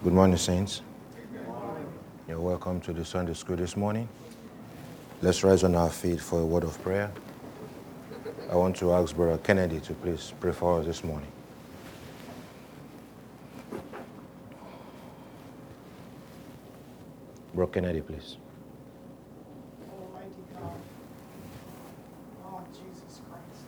Good morning, Saints. You're welcome to the Sunday school this morning. Let's rise on our feet for a word of prayer. I want to ask Brother Kennedy to please pray for us this morning. Brother Kennedy, please. Almighty God, Lord Jesus Christ,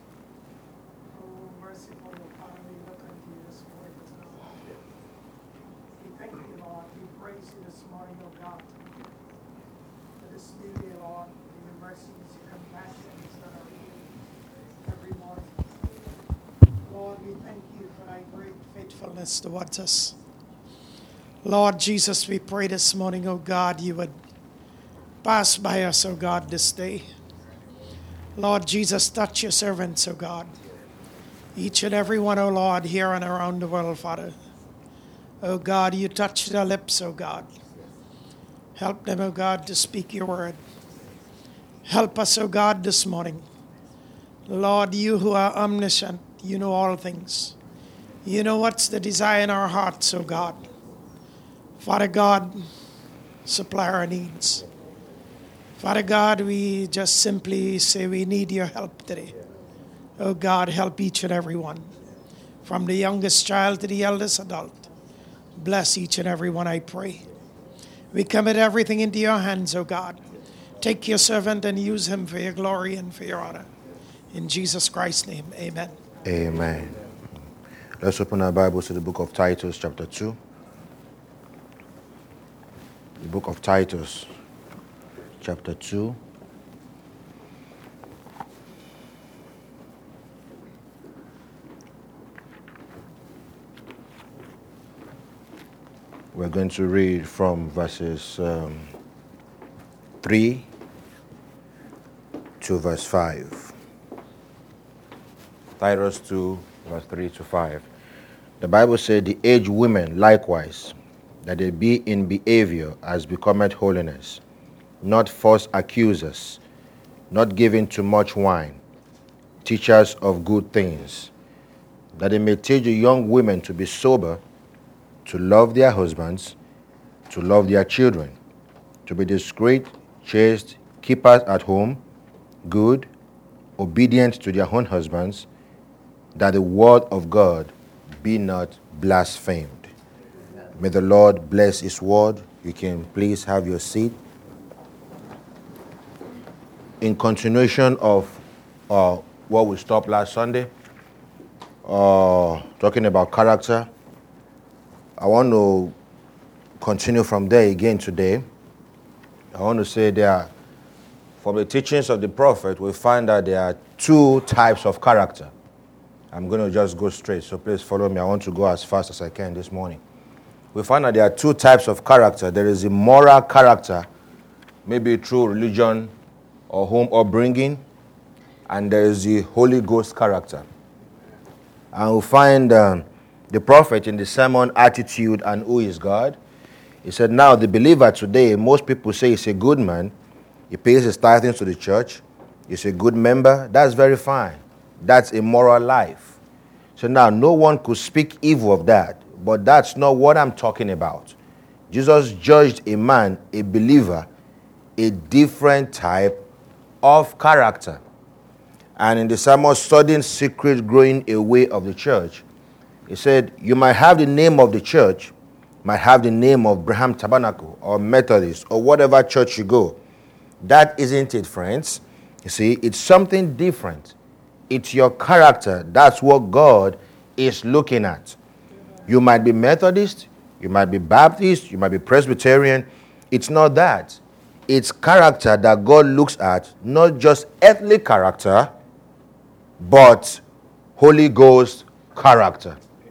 oh merciful Father, we look unto you this morning, God. We thank you, Lord. We praise you this morning, oh God, for this new day, Lord, for your mercies, your compassions that are new every morning. Lord, we thank you for thy great faithfulness towards us. Lord Jesus, we pray this morning, oh God, you would pass by us, oh God, this day. Lord Jesus, touch your servants, oh God. Each and every one, oh Lord, here and around the world, Father. Oh God, you touch their lips, oh God. Help them, oh God, to speak your word. Help us, oh God, this morning. Lord, you who are omniscient, you know all things. You know what's the desire in our hearts, oh God. Father God, supply our needs. Father God, we just simply say we need your help today. Oh God, help each and every one, from the youngest child to the eldest adult. Bless each and every one, I pray. We commit everything into your hands, oh God. Take your servant and use him for your glory and for your honor. In Jesus Christ's name, amen. Amen. Let's open our Bibles to the book of Titus, chapter 2. The book of Titus, chapter 2. We're going to read from verses 3 to verse 5. Titus 2, verse 3 to 5. The Bible said, the aged women likewise, that they be in behavior as becometh holiness, not false accusers, not given to much wine, teachers of good things, that they may teach the young women to be sober, to love their husbands, to love their children, to be discreet, chaste, keepers at home, good, obedient to their own husbands, that the word of God be not blasphemed. May the Lord bless his word. You can please have your seat. In continuation of what we stopped last Sunday, talking about character, I want to continue from there again today. I want to say from the teachings of the prophet, we find that there are two types of character. I'm going to just go straight, so please follow me. I want to go as fast as I can this morning. We find that there are two types of character. There is a moral character, maybe through religion or home upbringing, and there is the Holy Ghost character. And we find the prophet in the sermon Attitude and Who is God. He said, now the believer today, most people say he's a good man. He pays his tithings to the church. He's a good member. That's very fine. That's a moral life. So now no one could speak evil of that. But that's not what I'm talking about. Jesus judged a man, a believer, a different type of character. And in the sermon, Studying Secret Growing Away of the Church, he said, you might have the name of the church, might have the name of Braham Tabernacle or Methodist or whatever church you go. That isn't it, friends. You see, it's something different. It's your character. That's what God is looking at. You might be Methodist, you might be Baptist, you might be Presbyterian. It's not that. It's character that God looks at, not just earthly character, but Holy Ghost character.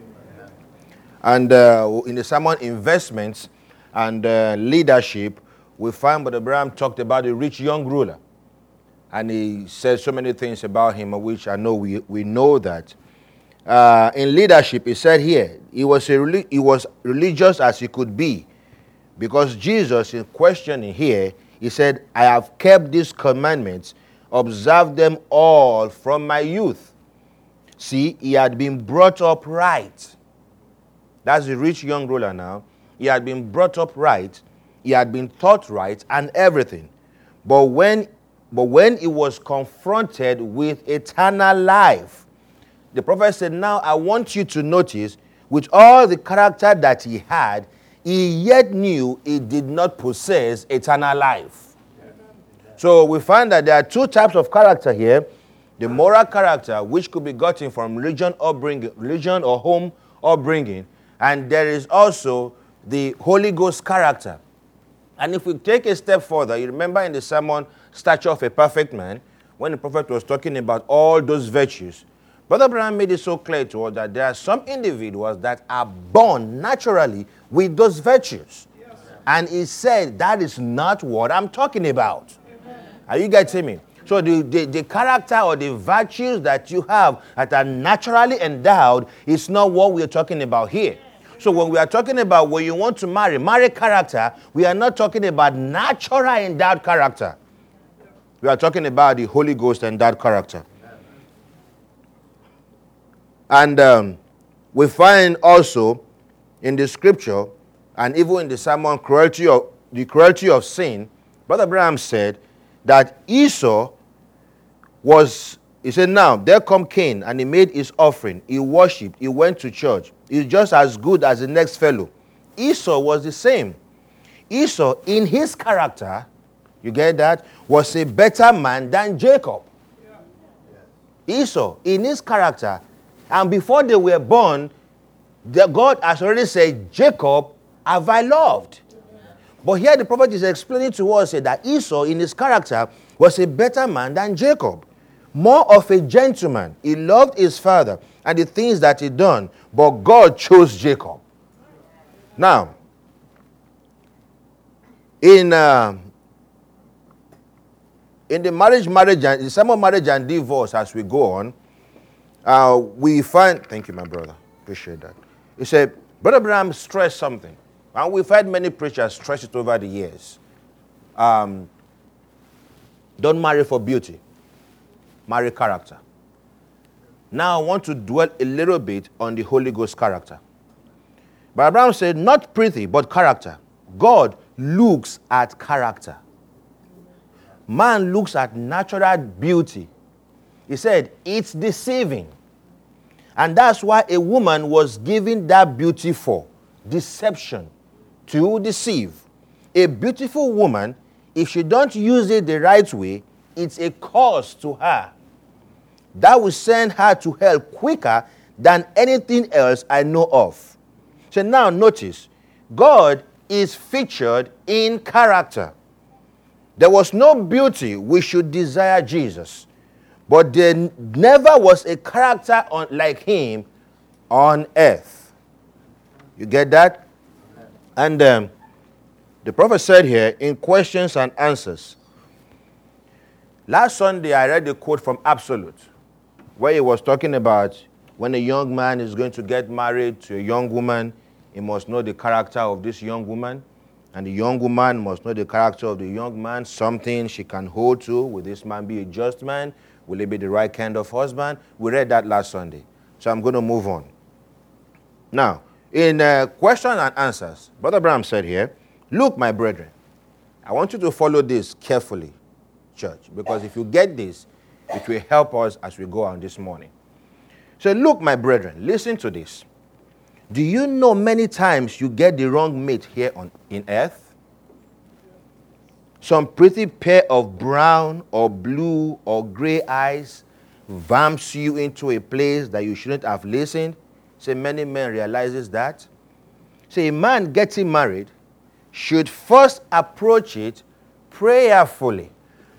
And in the sermon Investments and Leadership, we find Brother Abraham talked about a rich young ruler. And he said so many things about him, of which I know we know that. In leadership, he said here, he was religious as he could be. Because Jesus, in questioning here, he said, I have kept these commandments, observed them all from my youth. See, he had been brought up right. That's the rich young ruler now. He had been brought up right. He had been taught right and everything. But when he was confronted with eternal life, the prophet said, now I want you to notice, with all the character that he had, he yet knew he did not possess eternal life. So we find that there are two types of character here. The moral character, which could be gotten from religion or home upbringing. And there is also the Holy Ghost character. And if we take a step further, you remember in the sermon, Stature of a Perfect Man, when the prophet was talking about all those virtues, Brother Branham made it so clear to us that there are some individuals that are born naturally with those virtues. Yes. And he said, that is not what I'm talking about. Amen. Are you getting me? So the character or the virtues that you have that are naturally endowed is not what we're talking about here. So when we are talking about when you want to marry character, we are not talking about natural endowed character. We are talking about the Holy Ghost endowed character. And we find also in the scripture, and even in the sermon, the cruelty of sin, Brother Branham said that Esau he said, now, there come Cain, and he made his offering. He worshipped. He went to church. He's just as good as the next fellow. Esau was the same. Esau, in his character, you get that, was a better man than Jacob. Yeah. Esau, in his character, and before they were born, God has already said, Jacob have I loved. But here the prophet is explaining to us that Esau, in his character, was a better man than Jacob. More of a gentleman. He loved his father and the things that he done, but God chose Jacob. Now, in the marriage and divorce, as we go on, we find, thank you, my brother, appreciate that. He said, Brother Branham stressed something, and we've had many preachers stress it over the years. Don't marry for beauty, marry character. Now I want to dwell a little bit on the Holy Ghost character. Brother Branham said, not pretty, but character. God looks at character. Man looks at natural beauty. He said, it's deceiving. And that's why a woman was given that beauty for deception, to deceive. A beautiful woman, if she don't use it the right way, it's a curse to her. That will send her to hell quicker than anything else I know of. So now notice, God is featured in character. There was no beauty we should desire Jesus, but there never was a character like him on earth. You get that? And the prophet said here in questions and answers. Last Sunday I read a quote from Absolute, where he was talking about when a young man is going to get married to a young woman, he must know the character of this young woman. And the young woman must know the character of the young man, something she can hold to. Will this man be a just man? Will he be the right kind of husband? We read that last Sunday. So I'm going to move on. Now, in question and answers, Brother Branham said here, look, my brethren, I want you to follow this carefully, church, because if you get this, it will help us as we go on this morning. So look, my brethren, listen to this. Do you know many times you get the wrong mate here in earth? Some pretty pair of brown or blue or gray eyes vamps you into a place that you shouldn't have listened. Say many men realizes that. Say a man getting married should first approach it prayerfully.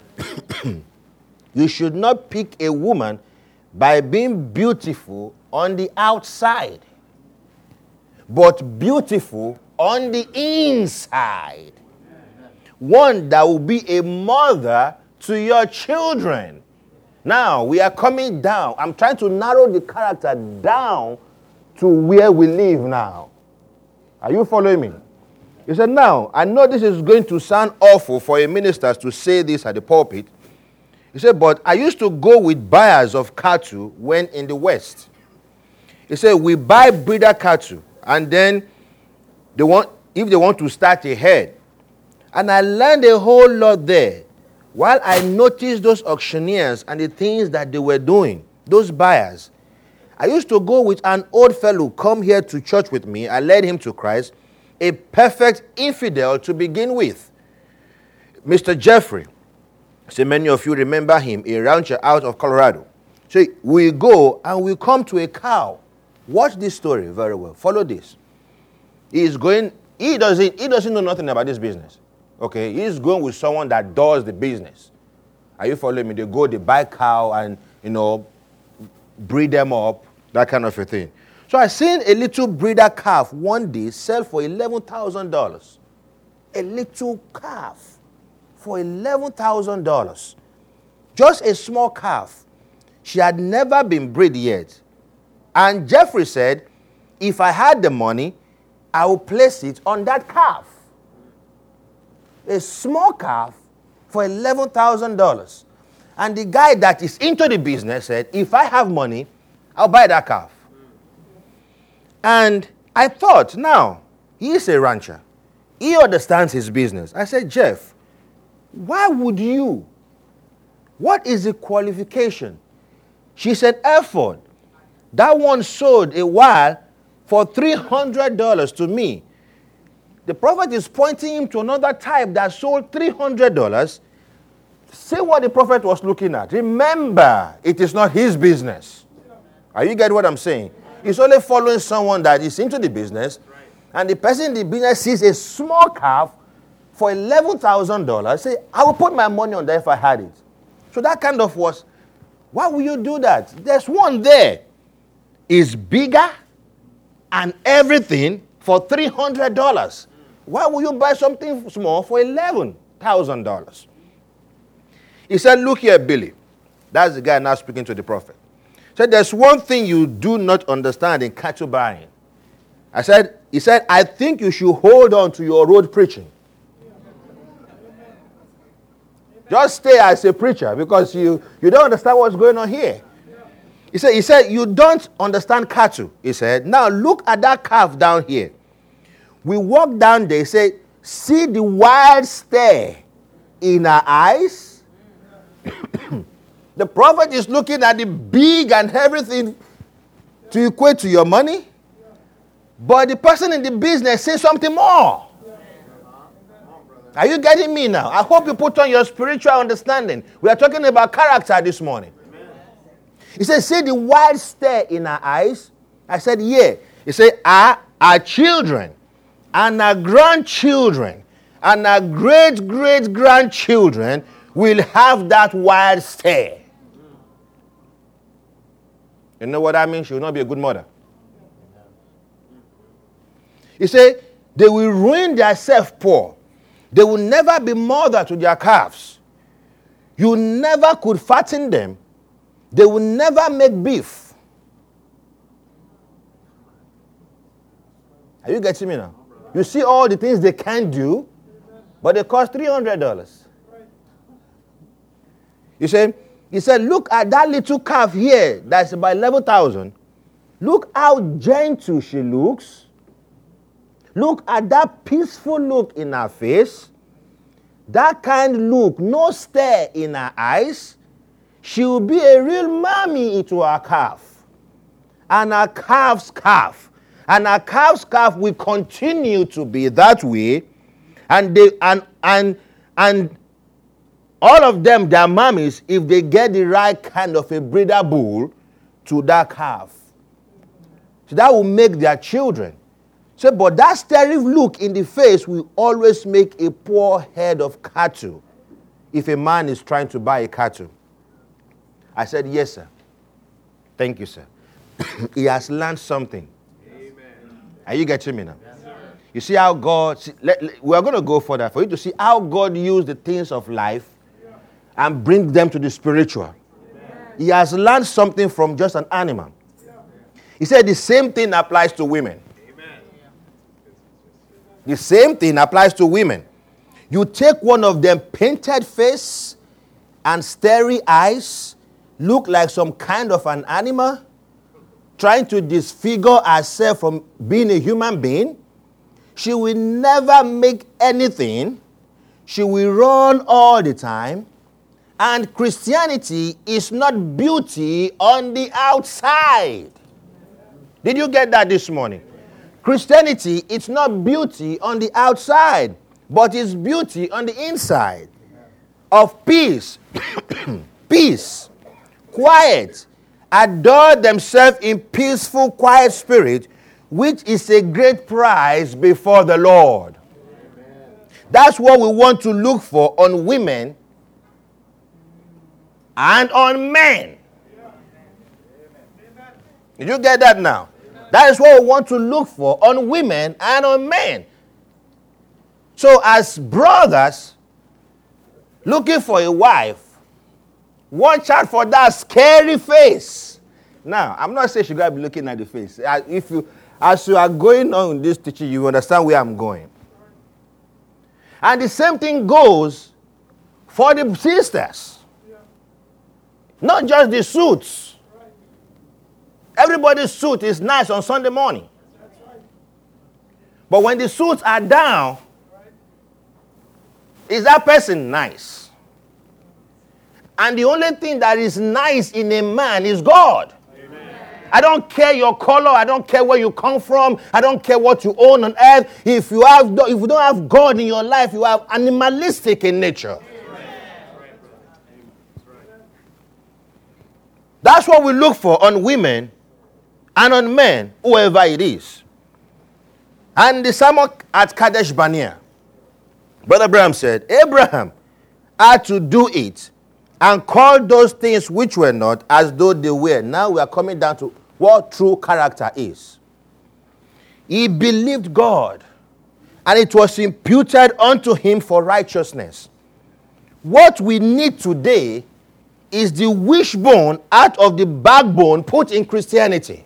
You should not pick a woman by being beautiful on the outside, but beautiful on the inside. One that will be a mother to your children. Now, we are coming down. I'm trying to narrow the character down to where we live now. Are you following me? He said, now, I know this is going to sound awful for a minister to say this at the pulpit. He said, but I used to go with buyers of cattle when in the West. He said, we buy breeder cattle. And then if they want to start a herd. And I learned a whole lot there. While I noticed those auctioneers and the things that they were doing, those buyers, I used to go with an old fellow come here to church with me. I led him to Christ, a perfect infidel to begin with. Mr. Jeffrey. So many of you remember him, a rancher out of Colorado. So we go and we come to a cow. Watch this story very well. Follow this. He doesn't know nothing about this business. Okay, he's going with someone that does the business. Are you following me? They go, they buy cow and, breed them up, that kind of a thing. So I seen a little breeder calf one day sell for $11,000. A little calf for $11,000. Just a small calf. She had never been bred yet. And Jeffrey said, if I had the money, I would place it on that calf. A small calf for $11,000. And the guy that is into the business said, if I have money, I'll buy that calf. And I thought, now, he is a rancher. He understands his business. I said, Jeff, why would you? What is the qualification? She said, effort. That one sold a while for $300 to me. The prophet is pointing him to another type that sold $300. See what the prophet was looking at. Remember, it is not his business. Are you getting what I'm saying? He's only following someone that is into the business. And the person in the business sees a small calf for $11,000. Say, I will put my money on that if I had it. So that kind of was, why would you do that? There's one there. It's bigger and everything for $300. Why would you buy something small for $11,000? He said, look here, Billy. That's the guy now speaking to the prophet. He said, there's one thing you do not understand in cattle buying. He said, I think you should hold on to your road preaching. Just stay as a preacher because you don't understand what's going on here. He said, you don't understand cattle. He said, now look at that calf down here. We walk down there, he said, see the wild stare in her eyes? The prophet is looking at the big and everything to equate to your money. But the person in the business says something more. Are you getting me now? I hope you put on your spiritual understanding. We are talking about character this morning. He said, see the wild stare in her eyes? I said, yeah. He said, our children and our grandchildren and our great-great-grandchildren will have that wild stare. You know what that means? She will not be a good mother. He said, they will ruin themselves poor. They will never be mother to their calves. You never could fatten them. They will never make beef. Are you getting me now? You see all the things they can do, but they cost $300. He said, look at that little calf here that's about 11,000. Look how gentle she looks. Look at that peaceful look in her face. That kind look, no stare in her eyes. She will be a real mommy to her calf. And her calf's calf. And her calf's calf will continue to be that way. And all of them, their mommies, if they get the right kind of a breeder bull to that calf. So that will make their children. So, but that staring look in the face will always make a poor head of cattle if a man is trying to buy a cattle. I said, yes, sir. Thank you, sir. He has learned something. Amen. Are you getting me now? Yes, sir. You see how God, we are going to go further for you to see how God used the things of life and bring them to the spiritual. Amen. He has learned something from just an animal. He said the same thing applies to women. Amen. The same thing applies to women. You take one of them painted face and starry eyes, look like some kind of an animal, trying to disfigure herself from being a human being. She will never make anything. She will run all the time. And Christianity is not beauty on the outside. Did you get that this morning? Christianity, it's not beauty on the outside, but it's beauty on the inside. Of peace, peace, quiet, adore themselves in peaceful, quiet spirit, which is a great prize before the Lord. Amen. That's what we want to look for on women and on men. Did you get that now? That is what we want to look for on women and on men. So as brothers looking for a wife, watch out for that scary face. Now, I'm not saying you got to be looking at the face. As you are going on in this teaching, you understand where I'm going. And the same thing goes for the sisters. Not just the suits. Everybody's suit is nice on Sunday morning. But when the suits are down, is that person nice? And the only thing that is nice in a man is God. Amen. I don't care your color. I don't care where you come from. I don't care what you own on earth. If you don't have God in your life, you are animalistic in nature. That's what we look for on women and on men, whoever it is. And the sermon at Kadesh Barnea, Brother Abraham said, Abraham had to do it and call those things which were not as though they were. Now we are coming down to what true character is. He believed God, and it was imputed unto him for righteousness. What we need today is the wishbone out of the backbone put in Christianity.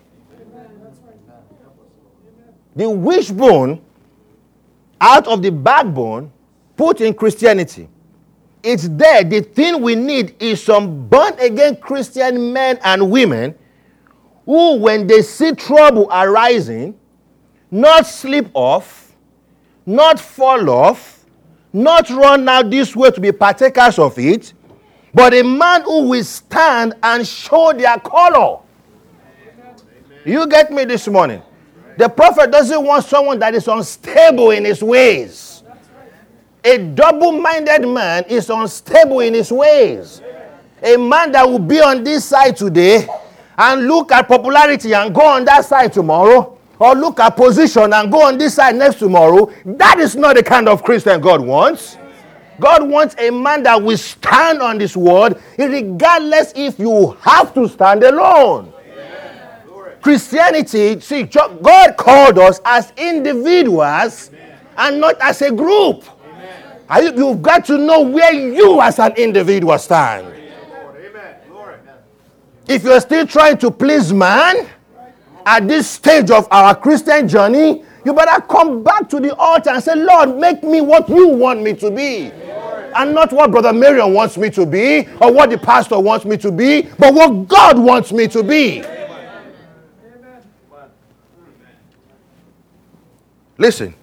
The wishbone out of the backbone put in Christianity. It's there. The thing we need is some born-again Christian men and women who, when they see trouble arising, not slip off, not fall off, not run out this way to be partakers of it, but a man who will stand and show their color. Amen. You get me this morning? The prophet doesn't want someone that is unstable in his ways. A double-minded man is unstable in his ways. A man that will be on this side today and look at popularity and go on that side tomorrow, or look at position and go on this side next tomorrow, that is not the kind of Christian God wants. God wants a man that will stand on this word, regardless if you have to stand alone. Christianity, see, God called us as individuals and not as a group. You've got to know where you as an individual stand. If you're still trying to please man at this stage of our Christian journey, you better come back to the altar and say, Lord, make me what you want me to be. And not what Brother Marion wants me to be, or what the pastor wants me to be, but what God wants me to be. Listen.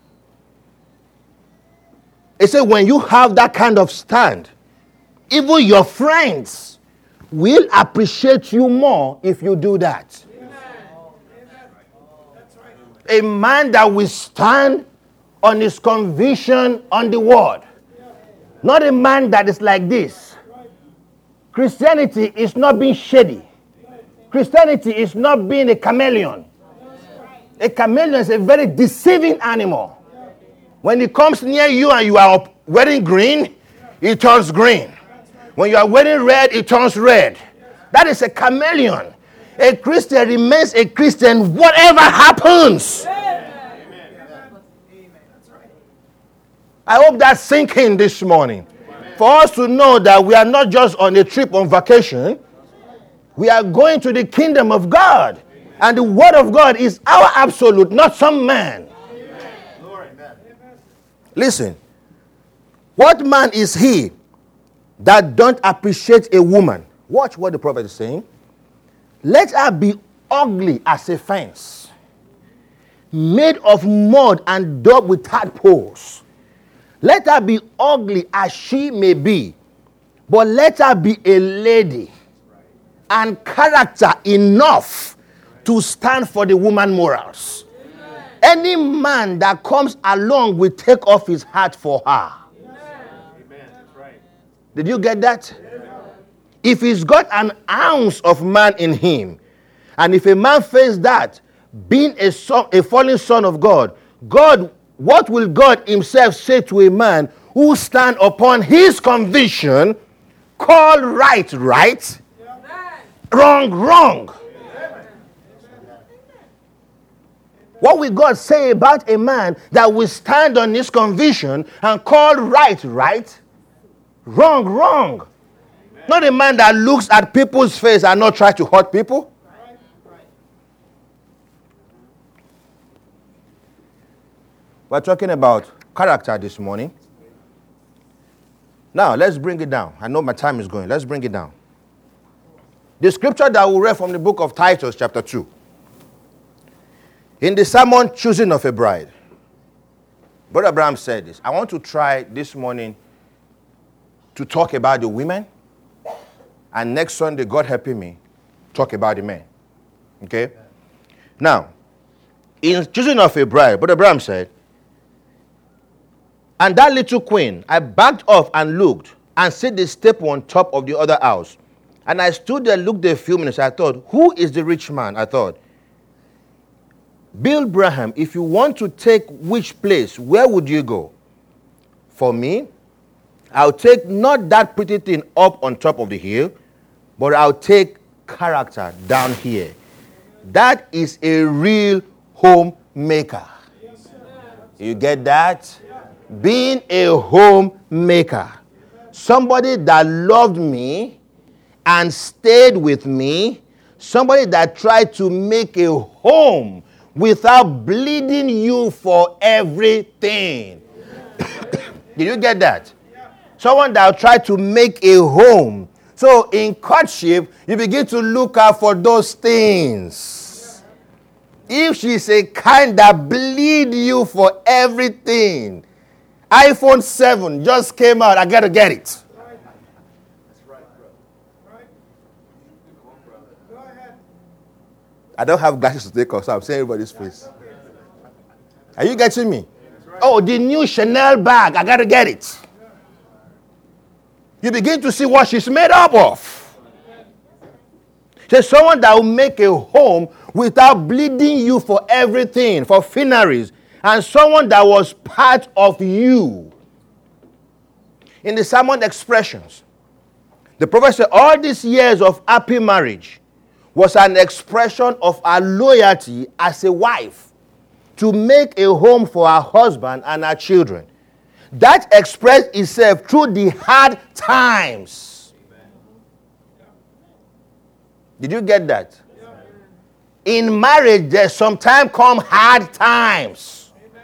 It said when you have that kind of stand, even your friends will appreciate you more if you do that. A man that will stand on his conviction on the word. Not a man that is like this. Christianity is not being shady. Christianity is not being a chameleon. A chameleon is a very deceiving animal. When it comes near you and you are wearing green, it turns green. When you are wearing red, it turns red. That is a chameleon. A Christian remains a Christian whatever happens. I hope that's sinking this morning. For us to know that we are not just on a trip on vacation. We are going to the kingdom of God. And the word of God is our absolute, not some man. Listen. What man is he that don't appreciate a woman? Watch what the prophet is saying. Let her be ugly as a fence, made of mud and daubed with tadpoles. Let her be ugly as she may be, but let her be a lady and character enough to stand for the woman morals. Amen. Any man that comes along will take off his hat for her. Amen. That's right. Did you get that? Amen. If he's got an ounce of man in him, and if a man fails that, being a fallen son of God, what will God himself say to a man who stand upon his conviction, call right, right, wrong, wrong? What will God say about a man that will stand on his conviction and call right, right, wrong, wrong? Not a man that looks at people's face and not try to hurt people. We're talking about character this morning. Now, let's bring it down. I know my time is going. Let's bring it down. The scripture that we read from the book of Titus, chapter 2. In the sermon, Choosing of a Bride, Brother Abraham said this. I want to try this morning to talk about the women. And next Sunday, God helping me, talk about the men. Okay? Now, in Choosing of a Bride, Brother Abraham said, and that little queen, I backed off and looked, and set the step on top of the other house. And I stood there, looked a few minutes. I thought, who is the rich man? I thought, Bill Braham, if you want to take which place, where would you go? For me, I'll take not that pretty thing up on top of the hill, but I'll take character down here. That is a real homemaker. You get that? Being a homemaker. Somebody that loved me and stayed with me. Somebody that tried to make a home without bleeding you for everything. Did you get that? Someone that tried to make a home. So in courtship, you begin to look out for those things. If she's a kind that bleed you for everything. iPhone 7 just came out. I got to get it. That's right, bro. Right? Go ahead. I don't have glasses to take off, so I'm saying everybody's face. Are you getting me? Oh, the new Chanel bag. I got to get it. You begin to see what she's made up of. There's someone that will make a home without bleeding you for everything, for fineries. And someone that was part of you. In the sermon expressions, the prophet said all these years of happy marriage was an expression of our loyalty as a wife to make a home for her husband and her children. That expressed itself through the hard times. Did you get that? In marriage, there's sometimes come hard times.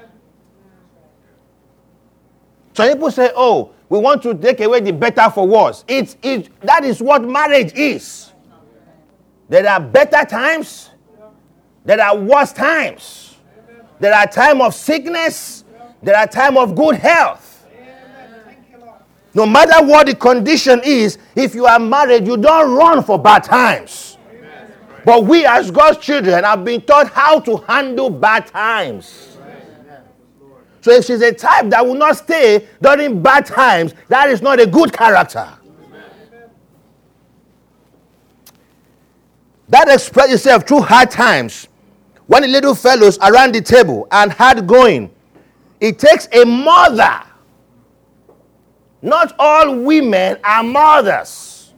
Some people say, oh, we want to take away the better for worse. That is what marriage is. There are better times. There are worse times. There are times of sickness. There are times of good health. No matter what the condition is, if you are married, you don't run for bad times. But we as God's children have been taught how to handle bad times. So if she's a type that will not stay during bad times, that is not a good character. That expresses itself through hard times. When the little fellows around the table and hard going, it takes a mother. Not all women are mothers.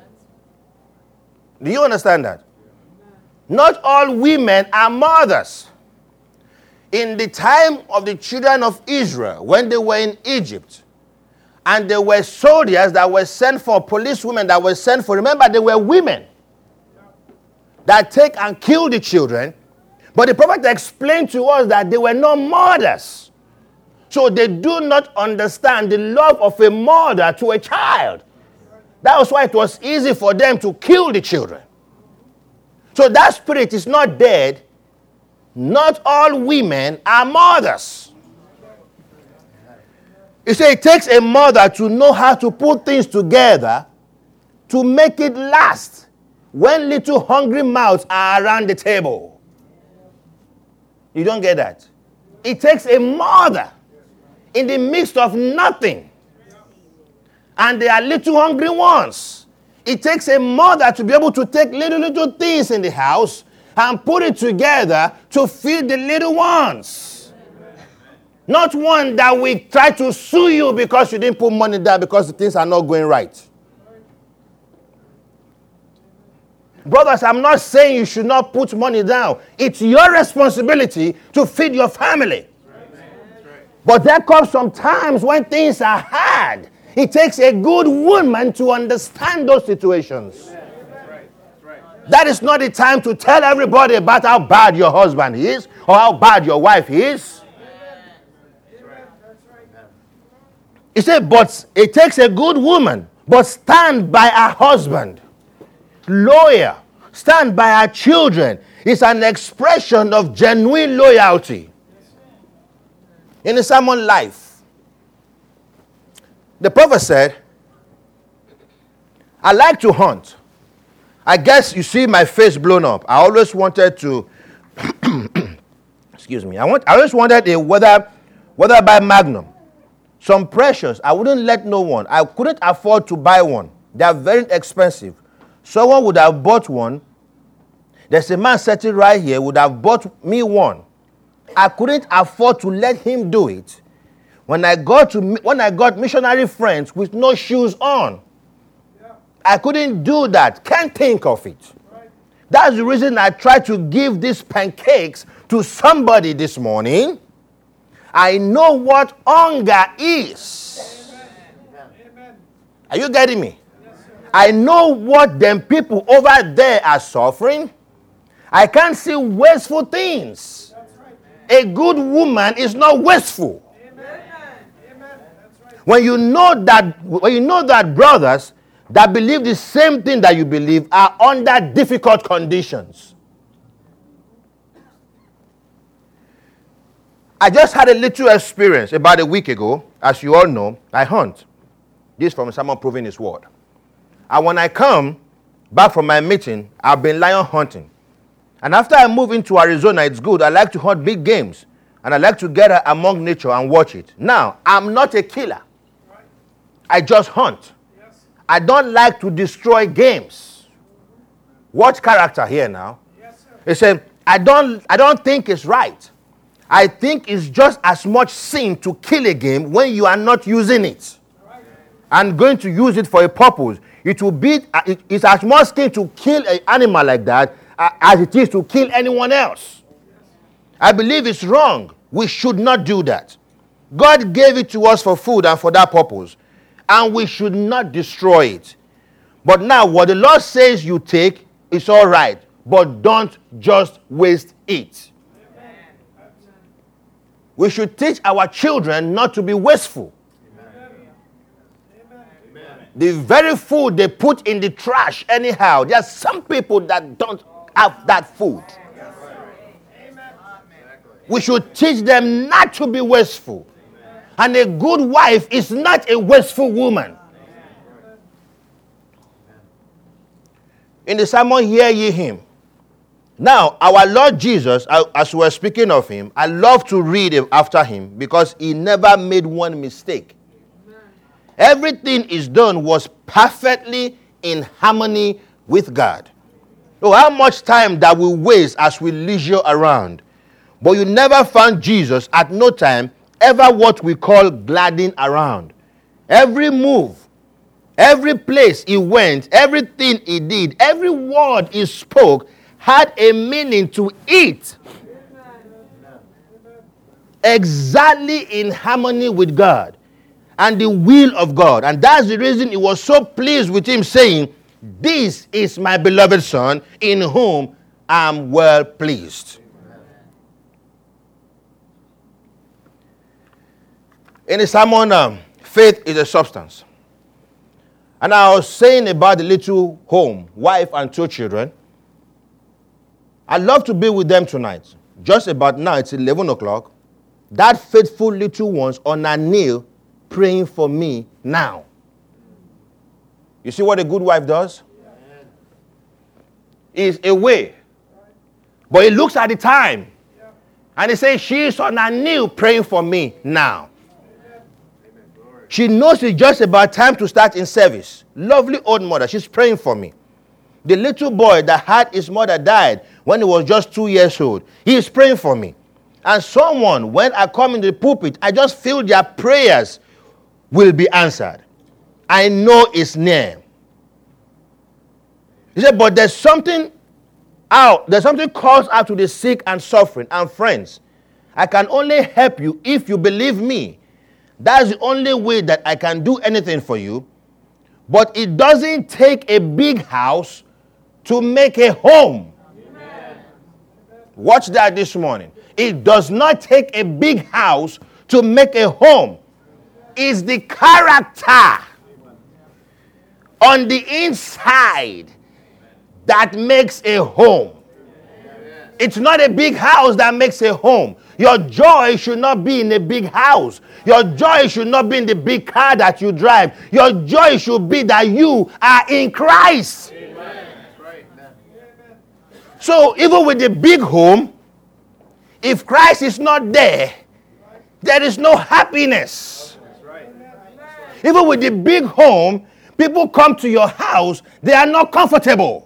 Do you understand that? Not all women are mothers. In the time of the children of Israel, when they were in Egypt, and there were soldiers that were sent for, policewomen that were sent for, remember, they were women that take and kill the children, but the prophet explained to us that they were not mothers. So they do not understand the love of a mother to a child. That was why it was easy for them to kill the children. So that spirit is not dead. Not all women are mothers. You see, it takes a mother to know how to put things together to make it last when little hungry mouths are around the table. You don't get that? It takes a mother in the midst of nothing. And there are little hungry ones. It takes a mother to be able to take little things in the house and put it together to feed the little ones. Not one that will try to sue you because you didn't put money down because the things are not going right. Brothers, I'm not saying you should not put money down. It's your responsibility to feed your family. But there comes some times when things are hard. It takes a good woman to understand those situations. That is not the time to tell everybody about how bad your husband is or how bad your wife is. He said, but it takes a good woman, but stand by her husband. Loyal, stand by her children. It's an expression of genuine loyalty. In the sermon life, the prophet said, I like to hunt. I guess you see my face blown up. I always wanted to, excuse me, I always wanted a weather by Magnum. Some precious, I wouldn't let no one. I couldn't afford to buy one. They are very expensive. Someone would have bought one. There's a man sitting right here would have bought me one. I couldn't afford to let him do it. When I got missionary friends with no shoes on, I couldn't do that. Can't think of it. That's the reason I tried to give these pancakes to somebody this morning. I know what hunger is. Amen. Are you getting me? Yes, I know what them people over there are suffering. I can't see wasteful things. Right. A good woman is not wasteful. Amen. Amen. Right. When you know that brothers that believe the same thing that you believe are under difficult conditions. I just had a little experience about a week ago. As you all know, I hunt. This from someone proving his word. And when I come back from my meeting, I've been lion hunting. And after I move into Arizona, it's good. I like to hunt big games. And I like to get among nature and watch it. Now, I'm not a killer. I just hunt. I don't like to destroy games. Watch character here now. He said, I don't think it's right. I think it's just as much sin to kill a game when you are not using it and going to use it for a purpose. It's as much sin to kill an animal like that as it is to kill anyone else. I believe it's wrong. We should not do that. God gave it to us for food and for that purpose, and we should not destroy it. But now what the Lord says you take is all right, but don't just waste it. We should teach our children not to be wasteful. Amen. The very food they put in the trash anyhow, there are some people that don't have that food. Amen. We should teach them not to be wasteful. And a good wife is not a wasteful woman. In the sermon, hear ye him. Now, our Lord Jesus, as we're speaking of him, I love to read after him because he never made one mistake. Amen. Everything he's done was perfectly in harmony with God. So how much time that we waste as we leisure around. But you never found Jesus at no time ever what we call gliding around. Every move, every place he went, everything he did, every word he spoke had a meaning to it. Exactly in harmony with God and the will of God. And that's the reason he was so pleased with him, saying, this is my beloved Son, in whom I am well pleased. In the sermon, faith is a substance. And I was saying about the little home, wife and 2 children. I'd love to be with them tonight. Just about now, it's 11 o'clock. That faithful little ones on a knee praying for me now. You see what a good wife does? Is away. But he looks at the time. And he says, she's on her knee praying for me now. She knows it's just about time to start in service. Lovely old mother. She's praying for me. The little boy that had his mother died when he was just 2 years old, he is praying for me. And someone, when I come in the pulpit, I just feel their prayers will be answered. I know it's near. He said, but there's something out. There's something calls out to the sick and suffering and friends. I can only help you if you believe me. That's the only way that I can do anything for you. But it doesn't take a big house to make a home. Amen. Watch that this morning. It does not take a big house to make a home. It's the character on the inside that makes a home. It's not a big house that makes a home. Your joy should not be in a big house. Your joy should not be in the big car that you drive. Your joy should be that you are in Christ. Amen. So even with the big home, if Christ is not there, there is no happiness. Even with the big home, people come to your house, they are not comfortable.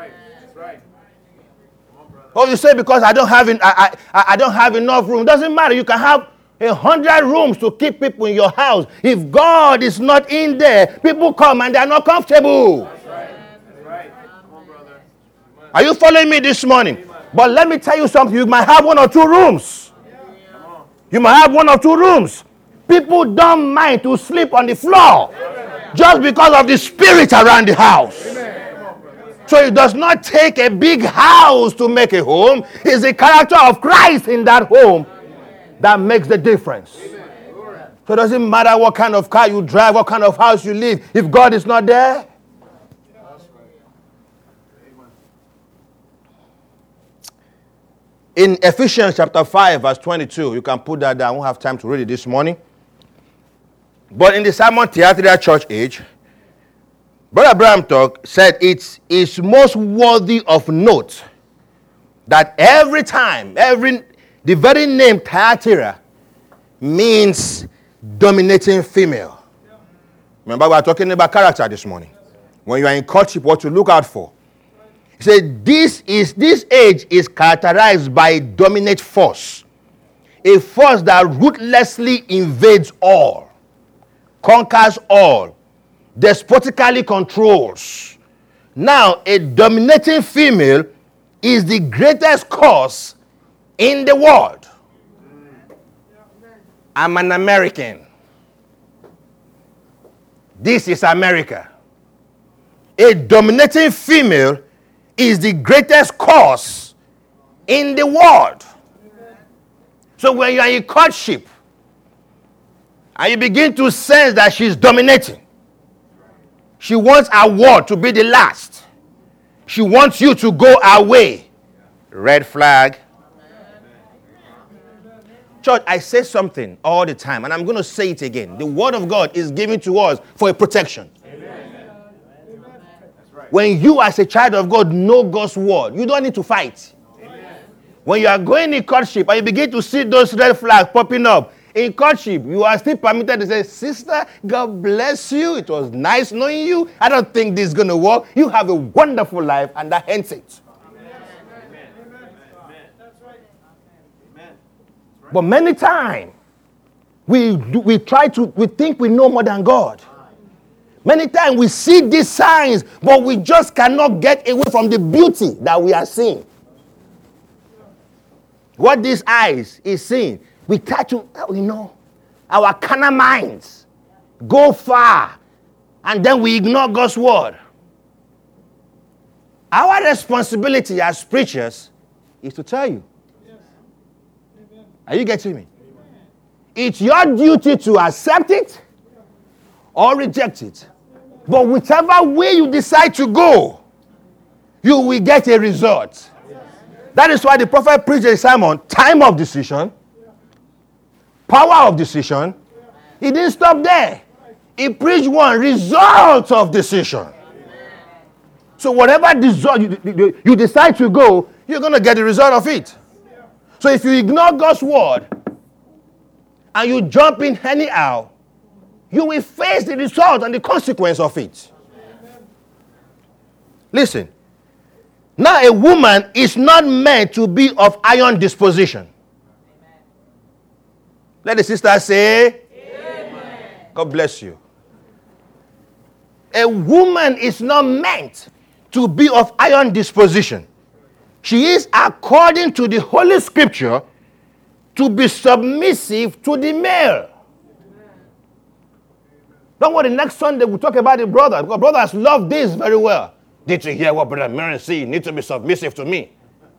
Oh, you say because I don't have enough room. Doesn't matter. You can have 100 rooms to keep people in your house. If God is not in there, people come and they are not comfortable. That's right. That's right. Come on, brother. Are you following me this morning? But let me tell you something. You might have 1 or 2 rooms. You might have 1 or 2 rooms. People don't mind to sleep on the floor just because of the spirit around the house. So it does not take a big house to make a home. It's the character of Christ in that home that makes the difference. So it doesn't matter what kind of car you drive, what kind of house you live. If God is not there. In Ephesians chapter 5 verse 22, you can put that down. I won't have time to read it this morning. But in the Simon Theatria church age, Brother Bram said it's most worthy of note that every time, the very name Thyatira means dominating female. Remember, we are talking about character this morning. When you are in courtship, what to look out for. He said this age is characterized by a dominant force. A force that ruthlessly invades all, conquers all, despotically controls. Now, a dominating female is the greatest cause in the world. I'm an American. This is America. A dominating female is the greatest cause in the world. So when you are in courtship and you begin to sense that she's dominating, she wants her word to be the last. She wants you to go away. Red flag. Church, I say something all the time, and I'm going to say it again. The word of God is given to us for a protection. Amen. When you as a child of God know God's word, you don't need to fight. Amen. When you are going in courtship and you begin to see those red flags popping up, in courtship, you are still permitted to say, sister, God bless you. It was nice knowing you. I don't think this is going to work. You have a wonderful life, and that ends it. But many times, we think we know more than God. Many times we see these signs, but we just cannot get away from the beauty that we are seeing. What these eyes is seeing, we try to, our carnal minds go far, and then we ignore God's word. Our responsibility as preachers is to tell you. Are you getting me? It's your duty to accept it or reject it. But whichever way you decide to go, you will get a result. That is why the prophet preached a sermon, time of decision, power of decision. He didn't stop there. He preached one, result of decision. So whatever you decide to go, you're going to get the result of it. So if you ignore God's word and you jump in anyhow, you will face the result and the consequence of it. Listen. Now a woman is not meant to be of iron disposition. Let the sister say, amen. God bless you. A woman is not meant to be of iron disposition. She is, according to the Holy Scripture, to be submissive to the male. Don't worry, next Sunday we'll talk about the brother, because brothers love this very well. Did you hear what Brother Mary said? You need to be submissive to me.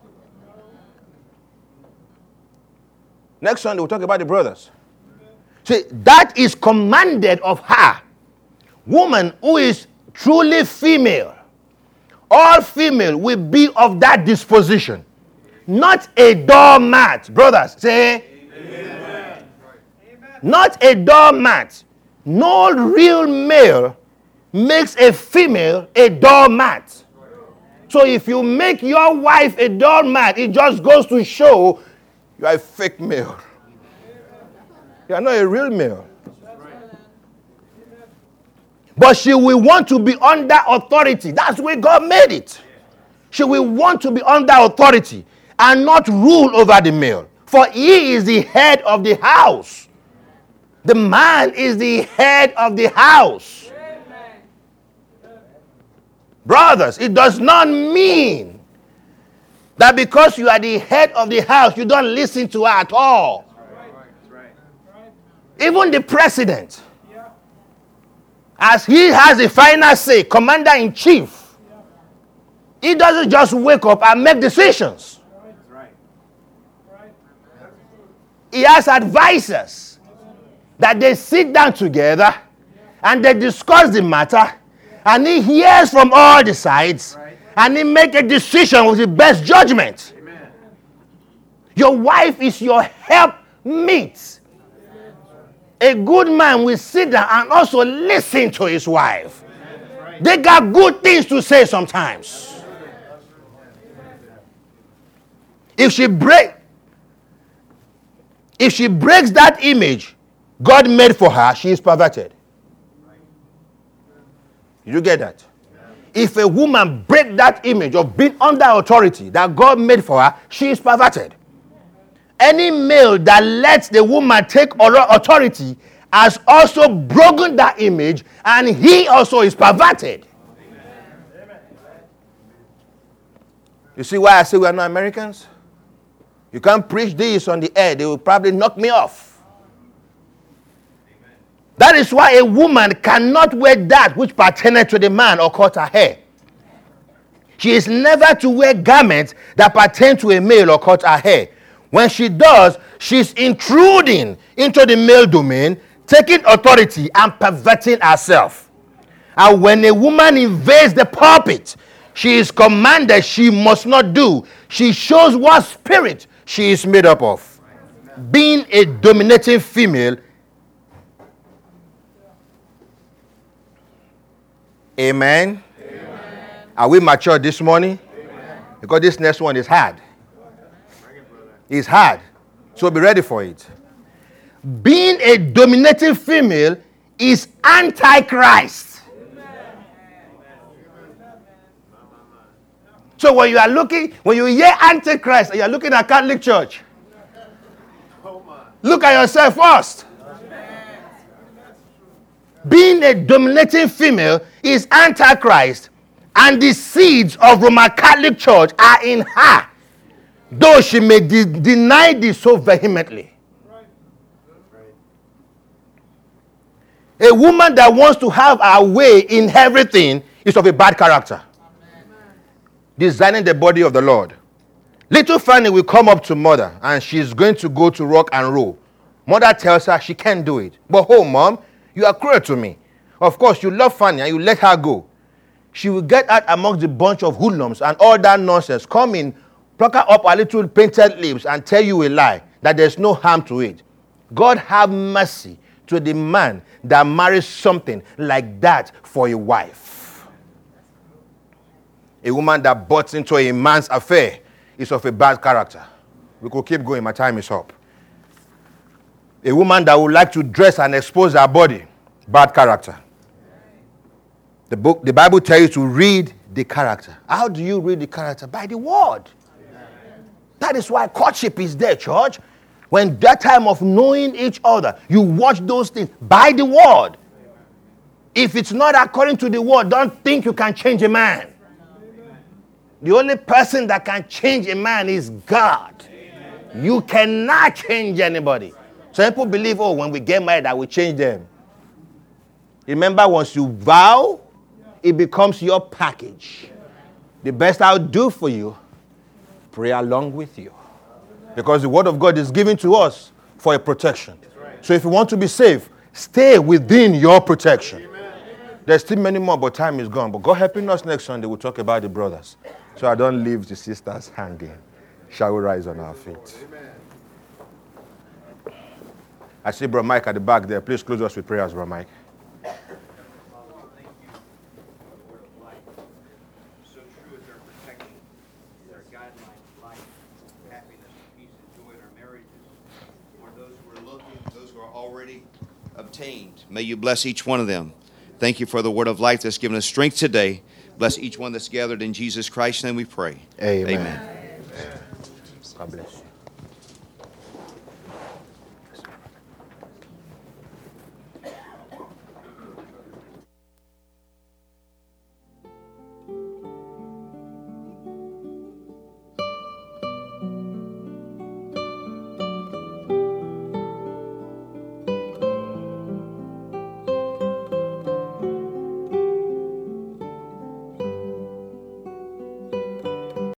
Next Sunday we'll talk about the brothers. See, that is commanded of her. Woman who is truly female. All female will be of that disposition. Not a doormat. Brothers, say. Amen. Not a doormat. No real male makes a female a doormat. So if you make your wife a doormat, it just goes to show you are a fake male. You are not a real male. But she will want to be under authority. That's where God made it. She will want to be under authority and not rule over the male. For he is the head of the house. The man is the head of the house. Brothers, it does not mean that because you are the head of the house, you don't listen to her at all. Even the president, as he has the final say, commander-in-chief, he doesn't just wake up and make decisions. He has advisors that they sit down together and they discuss the matter, and he hears from all the sides, and he make a decision with the best judgment. Amen. Your wife is your helpmeet. A good man will sit down and also listen to his wife. Amen. They got good things to say sometimes. If she breaks that image God made for her, she is perverted. You get that? If a woman breaks that image of being under authority that God made for her, she is perverted. Any male that lets the woman take authority has also broken that image, and he also is perverted. Amen. You see why I say we are not Americans? You can't preach this on the air. They will probably knock me off. That is why a woman cannot wear that which pertaineth to the man or cut her hair. She is never to wear garments that pertain to a male or cut her hair. When she does, she's intruding into the male domain, taking authority and perverting herself. And when a woman invades the pulpit, she is commanded she must not do. She shows what spirit she is made up of. Being a dominating female. Amen. Amen. Are we mature this morning? Amen. Because this next one is hard. It's hard. So be ready for it. Being a dominating female is antichrist. Amen. So when you hear antichrist and you're looking at Catholic Church, look at yourself first. Being a dominating female is antichrist, and the seeds of Roman Catholic Church are in her, though she may deny this so vehemently. A woman that wants to have her way in everything is of a bad character. Designing the body of the Lord. Little Fanny will come up to mother and she's going to go to rock and roll. Mother tells her she can't do it. But oh, mom, you are cruel to me. Of course, you love Fanny and you let her go. She will get out amongst the bunch of hoodlums and all that nonsense, coming pluck her up her little painted lips and tell you a lie, that there's no harm to it. God have mercy to the man that marries something like that for a wife. A woman that butts into a man's affair is of a bad character. We could keep going. My time is up. A woman that would like to dress and expose her body, bad character. The Bible tells you to read the character. How do you read the character? By the word. That is why courtship is there, church. When that time of knowing each other, you watch those things by the word. If it's not according to the word, don't think you can change a man. The only person that can change a man is God. You cannot change anybody. Some people believe, oh, when we get married, I will change them. Remember, once you vow, it becomes your package. The best I'll do for you, pray along with you. Because the word of God is given to us for a protection. So if you want to be safe, stay within your protection. There's still many more, but time is gone. But God helping us next Sunday, we'll talk about the brothers. So I don't leave the sisters hanging. Shall we rise on our feet? I see Brother Mike at the back there. Please close us with prayers, Brother Mike. So true is their protection, their guidelines, life, happiness, peace, and joy in our marriages. For those who are looking, those who are already obtained, may you bless each one of them. Thank you for the word of life that's given us strength today. Bless each one that's gathered in Jesus Christ's name we pray. Amen. Amen. God bless you.